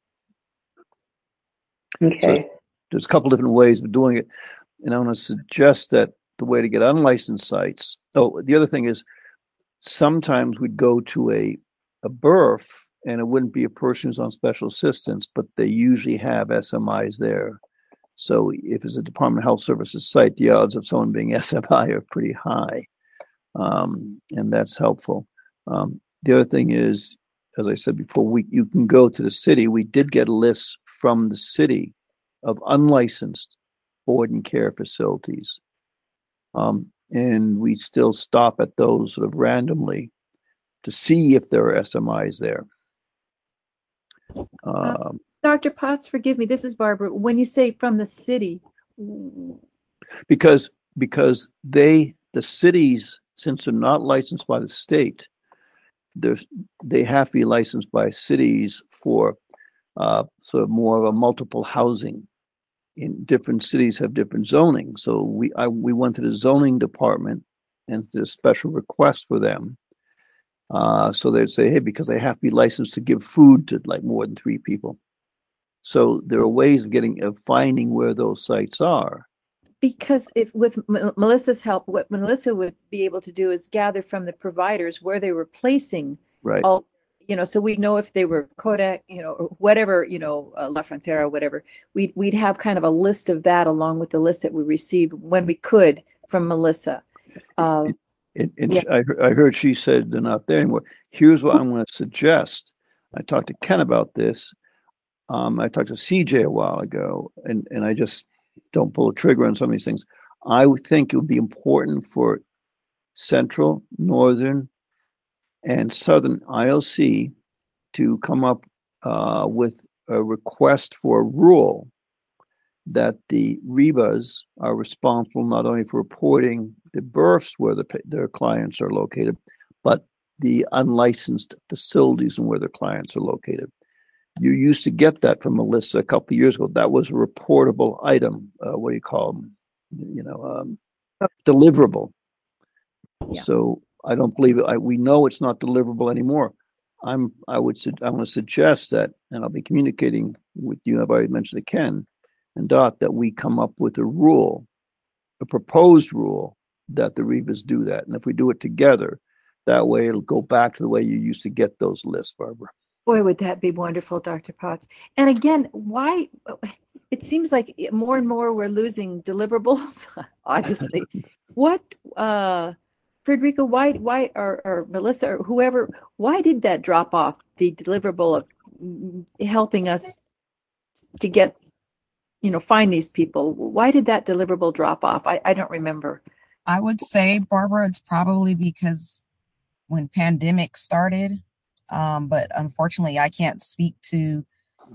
Okay. So there's a couple different ways of doing it. And I want to suggest that the way to get unlicensed sites. Oh, the other thing is sometimes we'd go to a, a birth and it wouldn't be a person who's on special assistance, but they usually have S M Is there. So if it's a Department of Health Services site, the odds of someone being S M I are pretty high. Um, and that's helpful. Um, the other thing is, as I said before, we you can go to the city. We did get lists from the city of unlicensed board and care facilities. Um, and we still stop at those sort of randomly to see if there are S M Is there. Um, Doctor Potts, forgive me. This is Barbara. When you say from the city, because because they the cities, since they're not licensed by the state, there's they have to be licensed by cities for uh, sort of more of a multiple housing. In different cities have different zoning. So we I, we went to the zoning department and did a special request for them. Uh, so they'd say, hey, because they have to be licensed to give food to like more than three people. So there are ways of getting of finding where those sites are. because if with M- Melissa's help, what Melissa would be able to do is gather from the providers where they were placing Right. all, you know, so we'd know if they were Kodak, you know, or whatever, you know, uh, La Frontera, whatever. We'd we'd have kind of a list of that along with the list that we received when we could from Melissa. Uh, And, and Yeah. I, heard- I heard she said they're not there anymore. Here's what I'm going to suggest. I talked to Ken about this. Um, I talked to C J a while ago, and, and I just don't pull a trigger on some of these things. I would think it would be important for Central, Northern, and Southern I O C to come up uh, with a request for a rule that the R E B As are responsible not only for reporting the births where the, pa- their clients are located, but the unlicensed facilities and where their clients are located. You used to get that from Melissa a couple of years ago. That was a reportable item. Uh, what do you call them? You know, um, deliverable. Yeah. So I don't believe it. I, we know it's not deliverable anymore. I'm. I would. su- I want to suggest that, and I'll be communicating with you. I've already mentioned to Ken and Dot that we come up with a rule, a proposed rule that the R E B As do that, and if we do it together, that way it'll go back to the way you used to get those lists, Barbara. Boy, would that be wonderful, Doctor Potts. And again, why it seems like more and more we're losing deliverables, obviously. What, uh, Frederica, why, why, or, or Melissa, or whoever, why did that drop off, the deliverable of mm, helping us to get, you know, find these people? Why did that deliverable drop off? I, I don't remember. I would say, Barbara, it's probably because when pandemic started, um, but unfortunately, I can't speak to.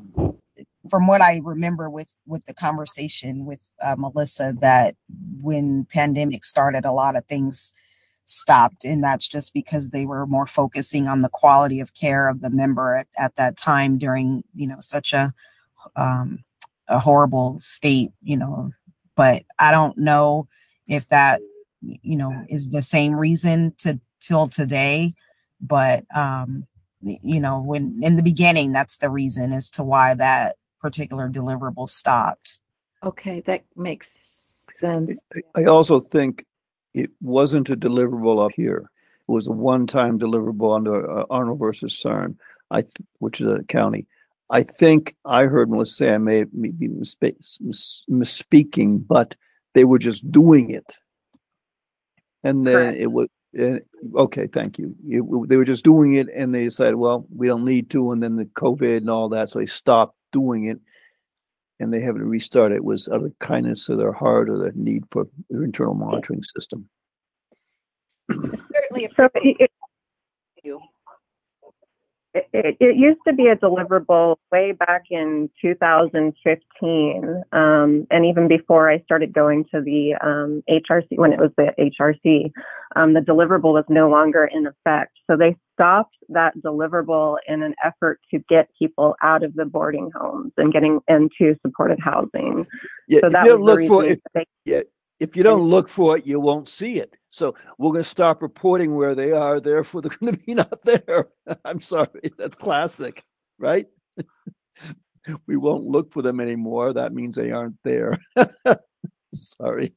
From what I remember with with the conversation with uh, Melissa, that when pandemic started, a lot of things stopped, and that's just because they were more focusing on the quality of care of the member at, at that time during, you know, such a um, a horrible state, you know. But I don't know if that, you know, is the same reason to till today. But um, you know, when in the beginning, that's the reason as to why that particular deliverable stopped. Okay, that makes sense. I also think it wasn't a deliverable up here. It was a one-time deliverable under uh, Arnold versus Cern, I th- which is a county. I think I heard Melissa say, I may be misspe- mis- misspeaking, but they were just doing it. And then Correct. it was Uh, okay, thank you. You. They were just doing it, and they decided, well, we don't need to, and then the COVID and all that, so they stopped doing it, and they haven't restarted. It was out of kindness of their heart or the need for their internal monitoring system. Certainly So appreciate it, you. it, it used to be a deliverable way back in two thousand fifteen, um, and even before I started going to the um, H R C, when it was the H R C, um, the deliverable was no longer in effect. So they stopped that deliverable in an effort to get people out of the boarding homes and getting into supported housing. Yeah, so if that you was don't the look for reason it, they, yeah, if you don't look for it, you won't see it. So we're going to stop reporting where they are. Therefore, they're going to be not there. I'm sorry, that's classic, right? We won't look for them anymore. That means they aren't there. Sorry.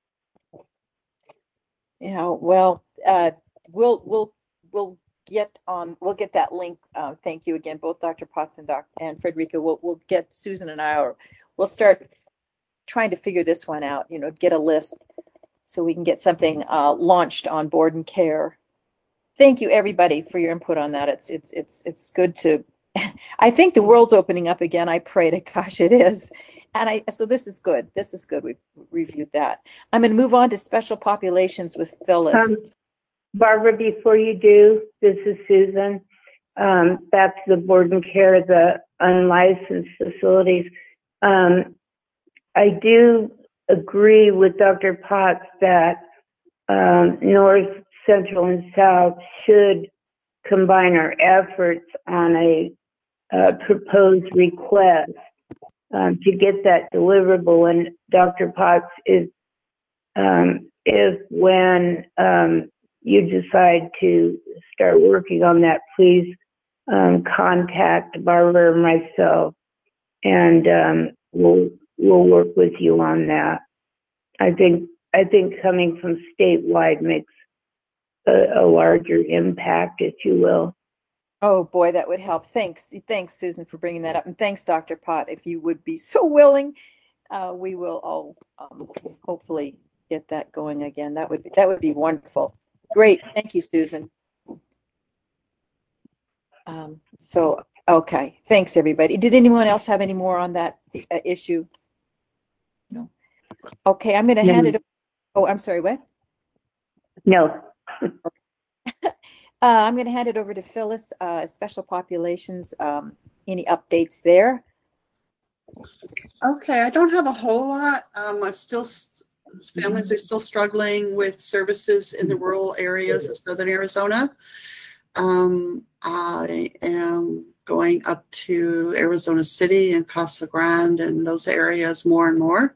Yeah, well, uh, we'll we'll we'll get on. We'll get that link. Uh, thank you again, both Doctor Potts and Doc and Frederica. We'll we'll get Susan and I, or we'll start trying to figure this one out. You know, get a list so we can get something uh, launched on Board and Care. Thank you, everybody, for your input on that. It's it's it's it's good to. I think the world's opening up again. I pray to gosh it is. And I, so this is good. This is good. We've reviewed that. I'm going to move on to special populations with Phyllis. Um, Barbara, before you do, this is Susan. Um, that's the Board and Care, the unlicensed facilities. Um, I do agree with Doctor Potts that um, North, Central, and South should combine our efforts on a uh, proposed request um, to get that deliverable. And Doctor Potts, is um, if when um, you decide to start working on that, please um, contact Barbara or myself, and um, we'll we'll work with you on that. I think I think coming from statewide makes a, a larger impact, if you will. Oh boy, that would help. Thanks. Thanks, Susan, for bringing that up. And thanks, Doctor Pott. If you would be so willing, uh, we will all um, hopefully get that going again. That would be, that would be wonderful. Great. Thank you, Susan. Um, so, okay. Thanks, everybody. Did anyone else have any more on that uh, issue? No. Okay, I'm going to No. hand it over. Oh, I'm sorry, what? No. Uh, I'm going to hand it over to Phyllis, uh, special populations. Um, any updates there? Okay, I don't have a whole lot. Um, I'm still, families are still struggling with services in the rural areas of Southern Arizona. Um, I am going up to Arizona City and Casa Grande and those areas more and more.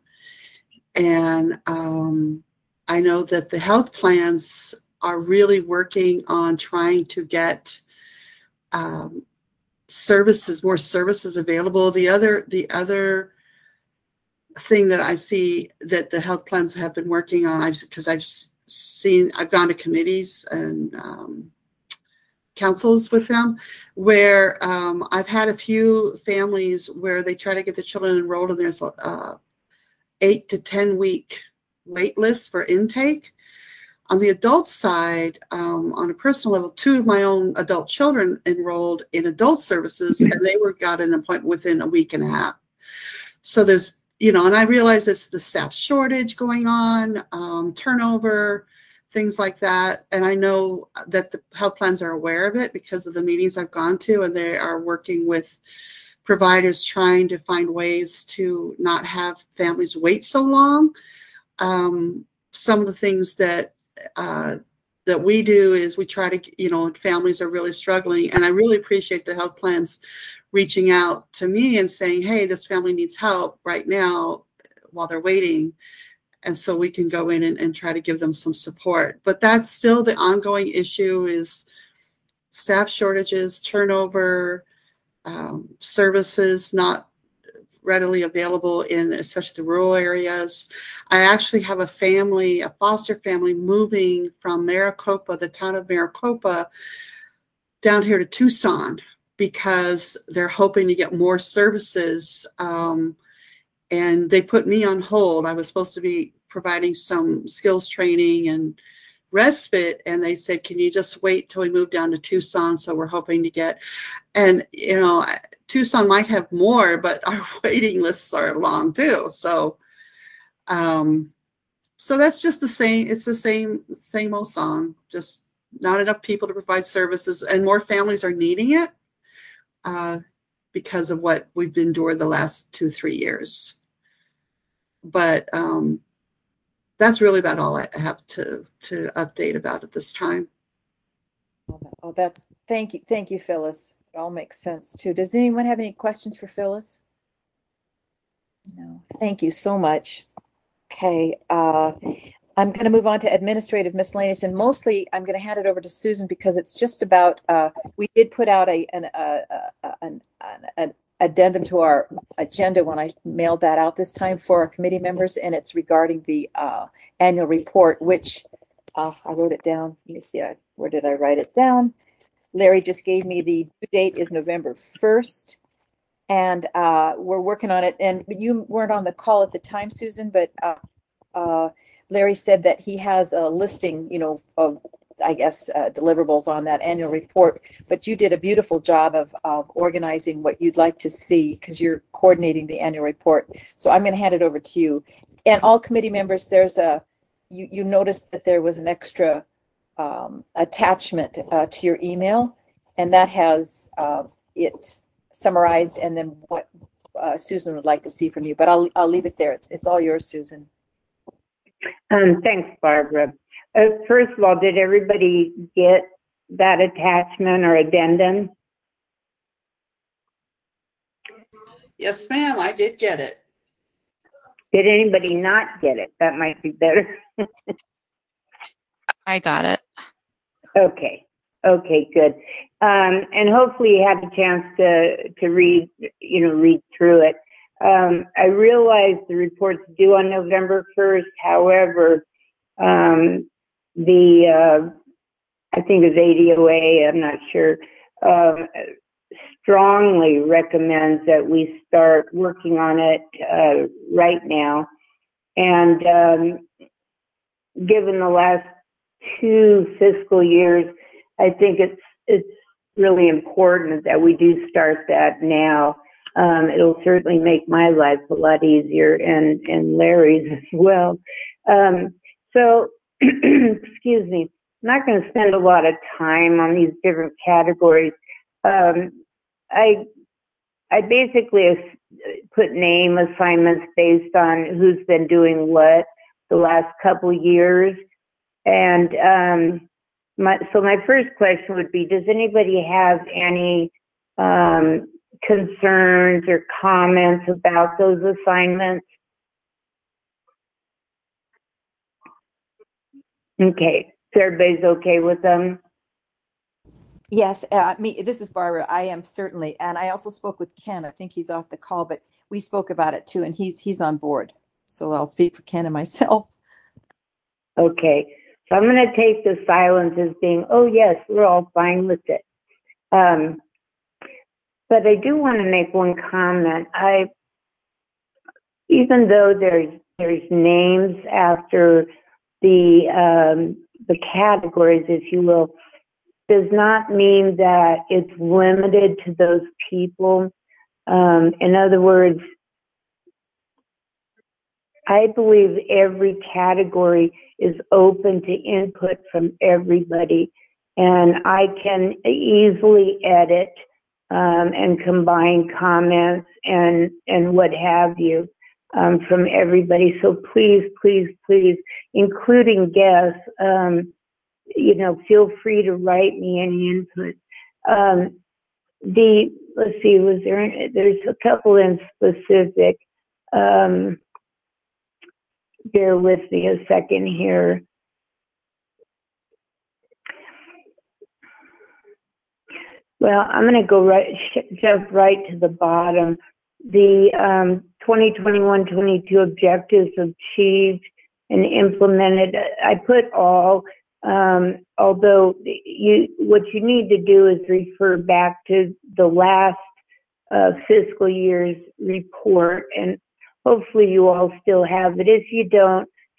And um, I know that the health plans are really working on trying to get um, services, more services available. The other, the other thing that I see that the health plans have been working on, I've because I've seen, I've gone to committees and um, councils with them, where um, I've had a few families where they try to get the children enrolled, and there's a uh, eight to ten week wait list for intake. On the adult side, um, on a personal level, two of my own adult children enrolled in adult services, and they were got an appointment within a week and a half. So there's, you know, and I realize it's the staff shortage going on, um, turnover, things like that. And I know that the health plans are aware of it because of the meetings I've gone to, and they are working with providers trying to find ways to not have families wait so long. Um, some of the things that uh, that we do is we try to, you know, families are really struggling, and I really appreciate the health plans reaching out to me and saying, hey, this family needs help right now while they're waiting. And so we can go in and, and try to give them some support. But that's still the ongoing issue, is staff shortages, turnover, um, services not readily available in especially the rural areas. I actually have a family, a foster family, moving from Maricopa, the town of Maricopa, down here to Tucson because they're hoping to get more services. Um, and they put me on hold. I was supposed to be providing some skills training and respite, and they said, can you just wait till we move down to Tucson? So we're hoping to get, and you know, Tucson might have more, but our waiting lists are long too. So, um, so that's just the same. It's the same, same old song. Just not enough people to provide services, and more families are needing it uh, because of what we've endured the last two, three years. But um, that's really about all I have to to update about at this time. Oh, that's thank you, thank you, Phyllis. It all makes sense too. Does anyone have any questions for Phyllis? No. Thank you so much. Okay, uh, I'm going to move on to administrative miscellaneous, and mostly I'm going to hand it over to Susan because it's just about. Uh, we did put out a an, uh, an, an, an addendum to our agenda when I mailed that out this time for our committee members, and it's regarding the uh, annual report, which uh, I wrote it down. Let me see, I, where did I write it down? Larry just gave me the due date is November first, and uh, we're working on it. And you weren't on the call at the time, Susan, but uh, uh, Larry said that he has a listing, you know, of I guess, uh, deliverables on that annual report, but you did a beautiful job of, of organizing what you'd like to see because you're coordinating the annual report. So I'm going to hand it over to you. And all committee members, there's a, you, you noticed that there was an extra um, attachment uh, to your email, and that has uh, it summarized and then what uh, Susan would like to see from you. But I'll, I'll leave it there. It's, it's all yours, Susan. Um, thanks, Barbara. Uh, first of all, did everybody get that attachment or addendum? Yes, ma'am, I did get it. Did anybody not get it? That might be better. I got it. Okay. Okay, good. Um, and hopefully you had a chance to, to read, you know, read through it. Um, I realize the report's due on November first. However, um, the, uh, I think it's A D O A, I'm not sure, uh, strongly recommends that we start working on it uh, right now. And um, given the last two fiscal years, I think it's it's really important that we do start that now. Um, it'll certainly make my life a lot easier, and, and Larry's as well. Um, so, excuse me, I'm not going to spend a lot of time on these different categories. Um, I I basically put name assignments based on who's been doing what the last couple years. And um, my, so my first question would be, does anybody have any um, concerns or comments about those assignments? Okay, so everybody's okay with them? Yes, uh, me. This is Barbara. I am certainly, and I also spoke with Ken. I think he's off the call, but we spoke about it too, and he's he's on board. So I'll speak for Ken and myself. Okay, so I'm going to take the silence as being, oh yes, we're all fine with it. Um, but I do want to make one comment. I, even though there's there's names after the um, the categories, if you will, does not mean that it's limited to those people. Um, in other words, I believe every category is open to input from everybody, and I can easily edit um, and combine comments and, and what have you um, from everybody. So please, please, please, including guests, um, you know, feel free to write me any input. Um, the, let's see, was there, there's a couple in specific. Um, bear with me a second here. Well, I'm going to go right, jump right to the bottom. The um, twenty twenty-one twenty-two objectives achieved and implemented. I put all. Um, although you, what you need to do is refer back to the last uh, fiscal year's report, and hopefully you all still have it. If you don't,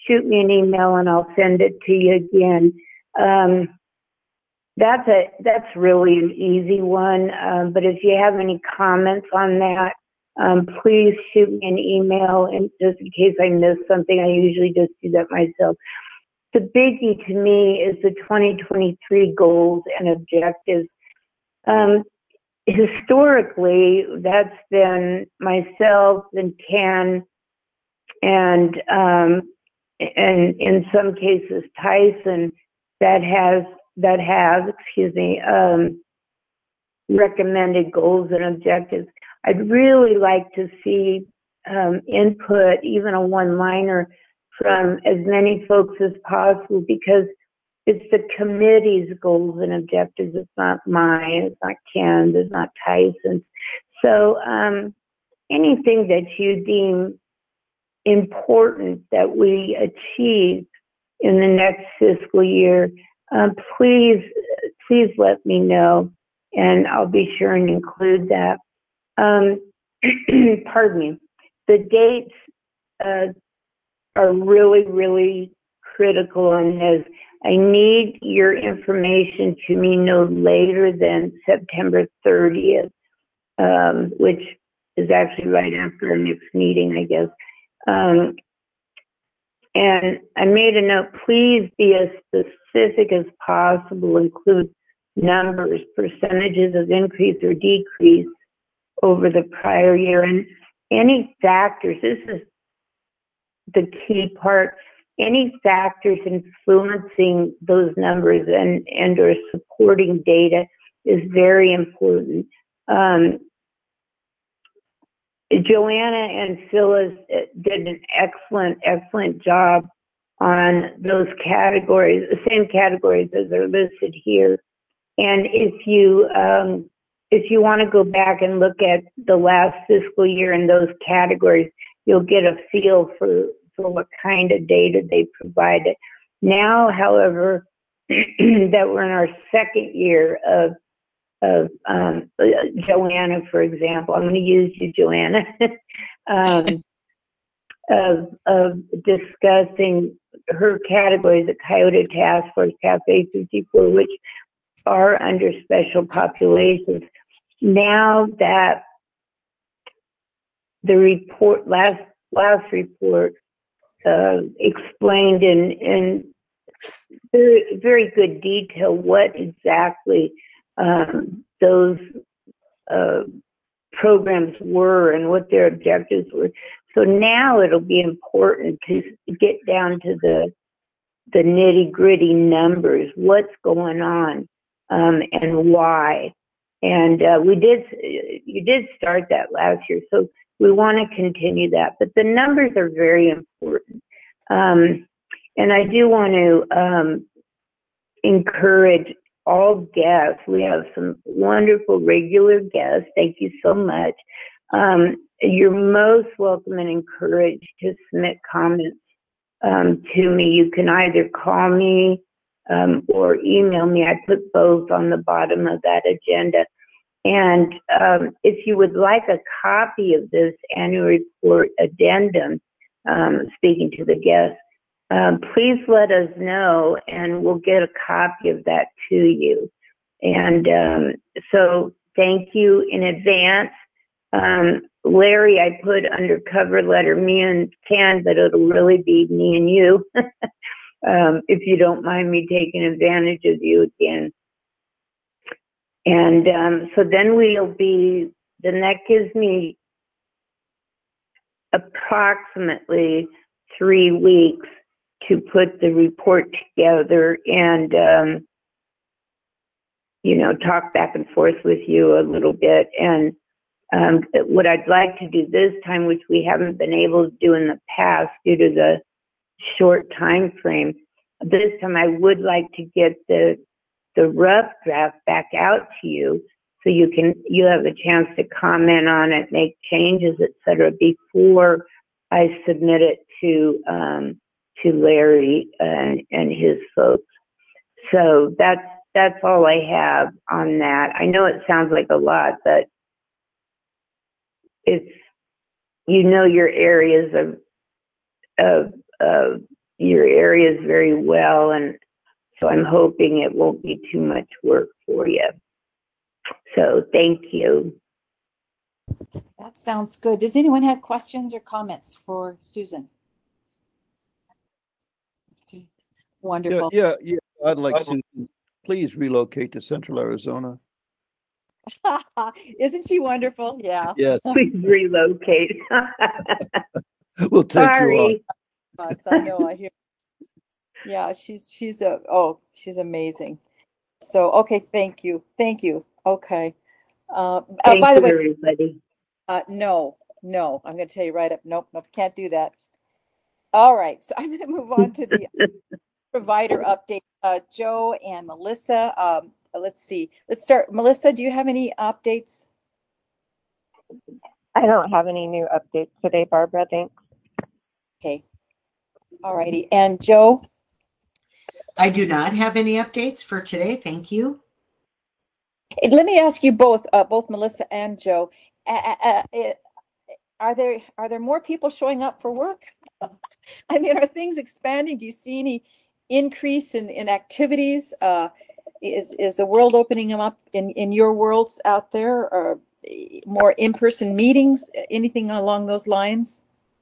shoot me an email and I'll send it to you again. Um, that's a that's really an easy one. Um, but if you have any comments on that, um, please shoot me an email. And just in case I miss something, I usually just do that myself. The biggie to me is the twenty twenty-three goals and objectives. Um, historically, that's been myself and Ken and um, and in some cases Tyson that has that have excuse me um, recommended goals and objectives. I'd really like to see um, input, even a one-liner, from as many folks as possible, because it's the committee's goals and objectives. It's not mine, it's not Ken's, it's not Tyson's. So um, anything that you deem important that we achieve in the next fiscal year, um, please, please let me know, and I'll be sure and include that. Um, pardon me. The dates uh, are really, really critical on this. I need your information to me no later than September thirtieth, um, which is actually right after our next meeting, I guess. Um, and I made a note, please be as specific as possible, include numbers, percentages of increase or decrease over the prior year, and any factors. This is the key part. Any factors influencing those numbers and, and or supporting data is very important. Um, Joanna and Phyllis did an excellent, excellent job on those categories, the same categories as are listed here. And if you um, if you want to go back and look at the last fiscal year in those categories, you'll get a feel for, for what kind of data they provided. Now, however, that we're in our second year of of um, Joanna, for example, I'm going to use you, Joanna, um, of, of discussing her categories, the Coyote Task Force, Cafe fifty-four, which are under special populations. Now that the report, last last report, uh, explained in, in very, very good detail what exactly um, those uh, programs were and what their objectives were. So now it'll be important to get down to the the nitty gritty numbers, what's going on, um, and why. And uh, we did, you did start that last year, so we want to continue that. But the numbers are very important. Um, and I do want to um, encourage all guests. We have some wonderful regular guests. Thank you so much. Um, you're most welcome and encouraged to submit comments um, to me. You can either call me um, or email me. I put both on the bottom of that agenda. And um, if you would like a copy of this annual report addendum, um, speaking to the guests, um, please let us know and we'll get a copy of that to you. And um, so thank you in advance. Um, Larry, I put under cover letter me and Ken, but it'll really be me and you, um, if you don't mind me taking advantage of you again. And um, so then we'll be, then that gives me approximately three weeks to put the report together and, um, you know, talk back and forth with you a little bit. And um, what I'd like to do this time, which we haven't been able to do in the past due to the short time frame, this time I would like to get the the rough draft back out to you so you can you have a chance to comment on it, make changes, et cetera, before I submit it to um, to Larry and, and his folks. So that's that's all I have on that. I know it sounds like a lot, but it's, you know, your areas of of, of your areas very well, and so I'm hoping it won't be too much work for you. So thank you. That sounds good. Does anyone have questions or comments for Susan? Okay. Wonderful. Yeah, yeah, yeah. I'd like Susan, please relocate to Central Arizona. Isn't she wonderful? Yeah. Yes. Please relocate. We'll take Sorry. you on. I know. I hear. Yeah, she's she's a oh she's amazing. So okay, thank you, thank you. Okay. Uh, Thank uh, by you, the way, everybody. uh, no, no, I'm going to tell you right up. Nope, nope, can't do that. All right, so I'm going to move on to the provider update. Uh, Joe and Melissa. Um, let's see. Let's start. Melissa, do you have any updates? I don't have any new updates today, Barbara. Thanks. Okay. All righty. And Joe? I do not have any updates for today. Thank you. Let me ask you both, uh, both Melissa and Joe. Uh, uh, uh, are there are there more people showing up for work? I mean, are things expanding? Do you see any increase in, in activities? Uh, is is the world opening them up in, in your worlds out there, or more in-person meetings? Anything along those lines?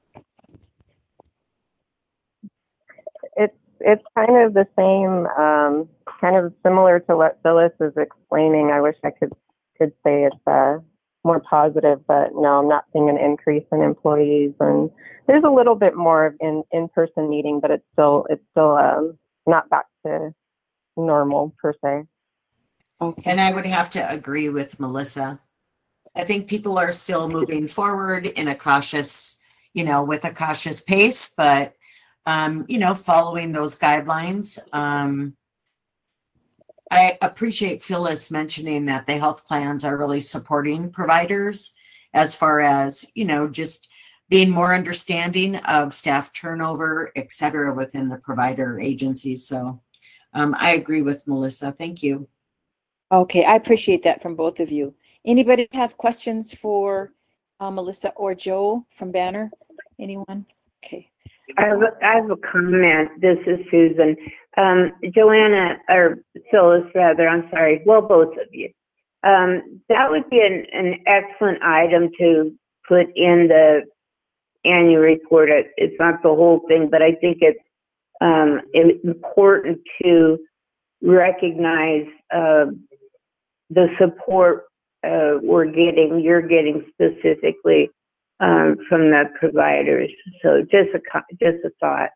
It's it's kind of the same, um, kind of similar to what Phyllis is explaining. I wish I could could say it's uh, more positive, but no, I'm not seeing an increase in employees, and there's a little bit more of in in person meeting, but it's still it's still um, not back to normal per se. Okay. And I would have to agree with Melissa. I think people are still moving forward in a cautious, you know, with a cautious pace, but um, you know, following those guidelines. Um, I appreciate Phyllis mentioning that the health plans are really supporting providers as far as, you know, just being more understanding of staff turnover, et cetera, within the provider agencies. So um, I agree with Melissa. Thank you. Okay, I appreciate that from both of you. Anybody have questions for uh, Melissa or Joe from Banner? Anyone? Okay. I have, a, I have a comment. This is Susan. Um, Joanna, or Phyllis rather, I'm sorry. Well, both of you. Um, that would be an, an excellent item to put in the annual report. It, it's not the whole thing, but I think it's um, important to recognize uh, the support uh, we're getting, you're getting specifically um, from the providers. So just a just a thought.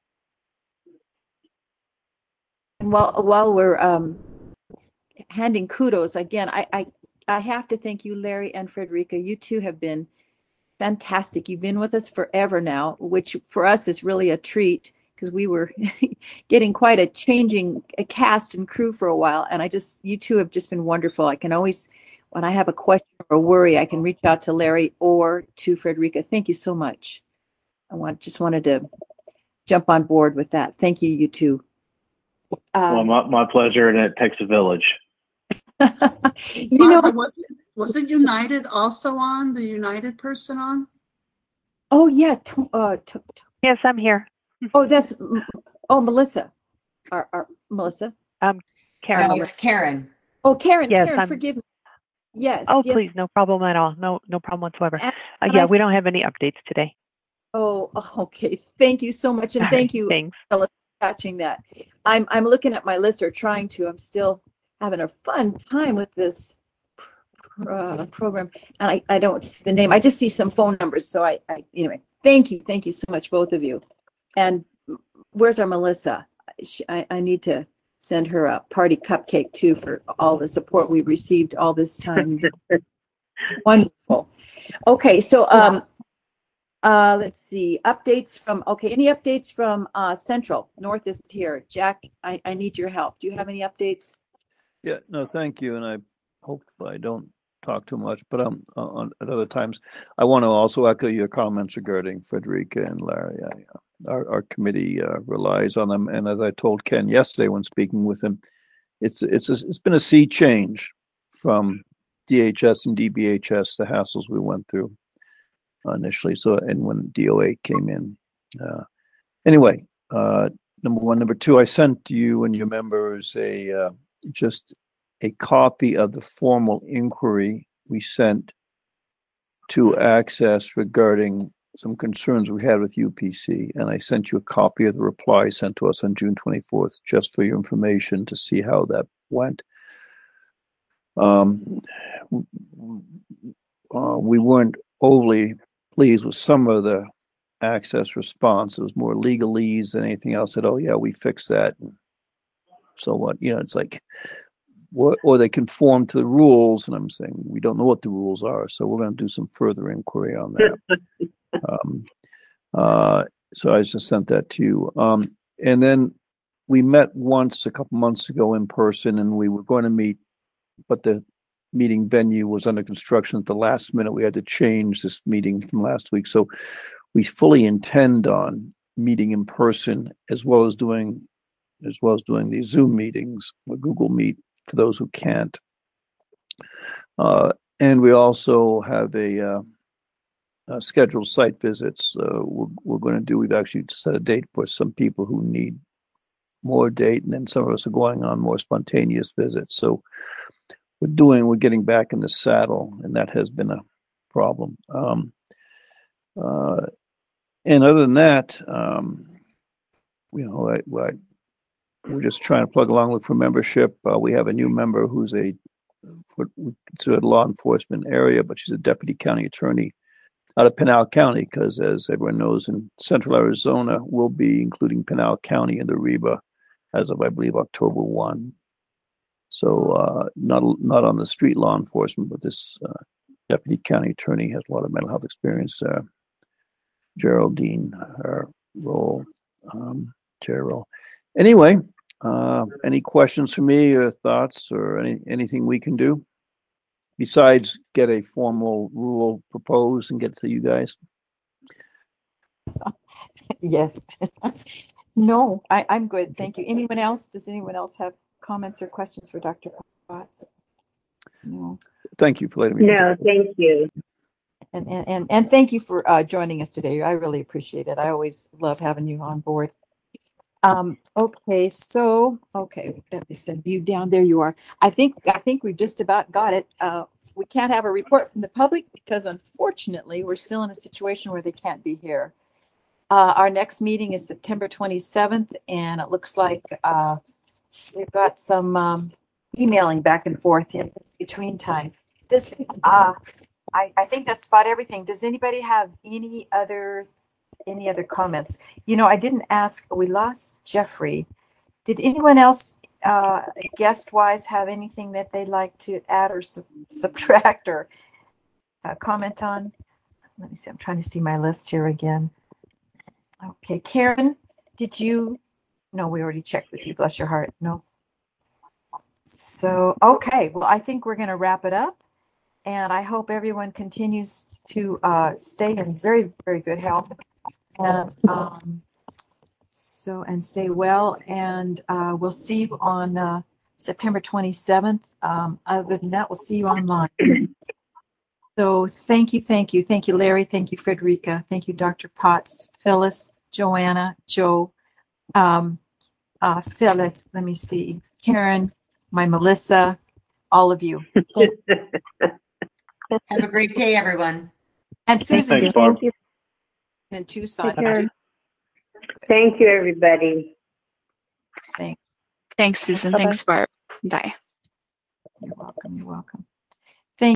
And while while we're um, handing kudos again, I, I I have to thank you, Larry and Frederica. You two have been fantastic. You've been with us forever now, which for us is really a treat because we were getting quite a changing a cast and crew for a while. And I just, you two have just been wonderful. I can always, when I have a question or a worry, I can reach out to Larry or to Frederica. Thank you so much. I want just wanted to jump on board with that. Thank you, you two. Um, well, my, my pleasure, and it takes a village. you Barbara, know, was it, was it United also on? The United person on? oh yeah. To, uh, to, to, Yes, I'm here. oh, that's, oh, Melissa. Our, our, Melissa. Um, Karen. No, it's Karen. Oh, Karen, Yes, Karen, I'm- forgive me. Yes, Oh, yes. please, no problem at all. No, no problem whatsoever. And- Uh, and yeah, I- we don't have any updates today. Oh, okay. Thank you so much, and All thank right, you thanks. for catching that. I'm I'm looking at my list or trying to. I'm still having a fun time with this uh, program, and I I don't see the name. I just see some phone numbers. So I, I anyway. Thank you, thank you so much, both of you. And where's our Melissa? She, I I need to send her a party cupcake too for all the support we've received all this time. Wonderful. Okay, so um. Uh, let's see, updates from, okay, any updates from uh, Central? North is here. Jack, I, I need your help. Do you have any updates? Yeah, no, thank you. And I hope I don't talk too much, but um, on, at other times, I want to also echo your comments regarding Frederica and Larry. I, uh, our, our committee uh, relies on them. And as I told Ken yesterday when speaking with him, it's, it's, a, it's been a sea change from D H S and D B H S, the hassles we went through initially. So, and when D O A came in, uh, anyway, uh, number one. Number two, I sent you and your members a uh, just a copy of the formal inquiry we sent to Access regarding some concerns we had with U P C, and I sent you a copy of the reply sent to us on June twenty-fourth, just for your information to see how that went. Um, uh, we weren't overly pleased with some of the Access response. It was more legalese than anything else. Said, "Oh yeah, we fixed that." And so what? You know, it's like, or, or they conform to the rules, and I'm saying we don't know what the rules are, so we're going to do some further inquiry on that. um, uh, so I just sent that to you. Um, and then we met once a couple months ago in person, and we were going to meet, but the meeting venue was under construction at the last minute. We had to change this meeting from last week. So we fully intend on meeting in person as well as doing as well as doing these Zoom meetings or Google Meet for those who can't. Uh, and we also have a, uh, a scheduled site visits. Uh, we're, we're going to do. We've actually set a date for some people who need more date, and then some of us are going on more spontaneous visits. So we're doing. We're getting back in the saddle, and that has been a problem. Um, uh, and other than that, um, you know, I, I, we're just trying to plug along, look for membership. Uh, we have a new member who's a what we consider a law enforcement area, but she's a deputy county attorney out of Pinal County, because as everyone knows, in central Arizona, we'll be including Pinal County in the R E B A as of, I believe, October first. So uh, not not on the street law enforcement, but this uh, deputy county attorney has a lot of mental health experience. Uh, Geraldine, her role, um, chair role. Anyway, uh, any questions for me or thoughts or any anything we can do besides get a formal rule proposed and get to you guys? Yes. No, I, I'm good. Thank you. Anyone else? Does anyone else have comments or questions for Doctor Potts? No. Thank you for letting me know. No, thank you. And, and, and, and thank you for uh, joining us today. I really appreciate it. I always love having you on board. Um, okay, so, okay, they said you down there you are. I think, I think we've just about got it. Uh, we can't have a report from the public because unfortunately we're still in a situation where they can't be here. Uh, our next meeting is September twenty-seventh, and it looks like uh, we've got some um, emailing back and forth in between time. Does, uh, I, I think that's about everything. Does anybody have any other any other comments? You know, I didn't ask, we lost Jeffrey. Did anyone else uh, guest-wise have anything that they'd like to add or sub subtract or uh, comment on? Let me see, I'm trying to see my list here again. Okay, Karen, did you? No, we already checked with you, bless your heart. No. So, okay, well, I think we're going to wrap it up. And I hope everyone continues to uh, stay in very, very good health. And um, so, and stay well. And uh, we'll see you on uh, September twenty-seventh. Um, other than that, we'll see you online. So thank you, thank you. Thank you, Larry. Thank you, Frederica. Thank you, Doctor Potts, Phyllis, Joanna, Joe, um, uh, Phyllis, let me see, Karen, my Melissa, all of you. Have a great day, everyone. And Susan, Thanks, Barb. in Tucson. Thank you, everybody. Thanks. Thanks, Susan. Bye-bye. Thanks, Barb. Bye. You're welcome. You're welcome.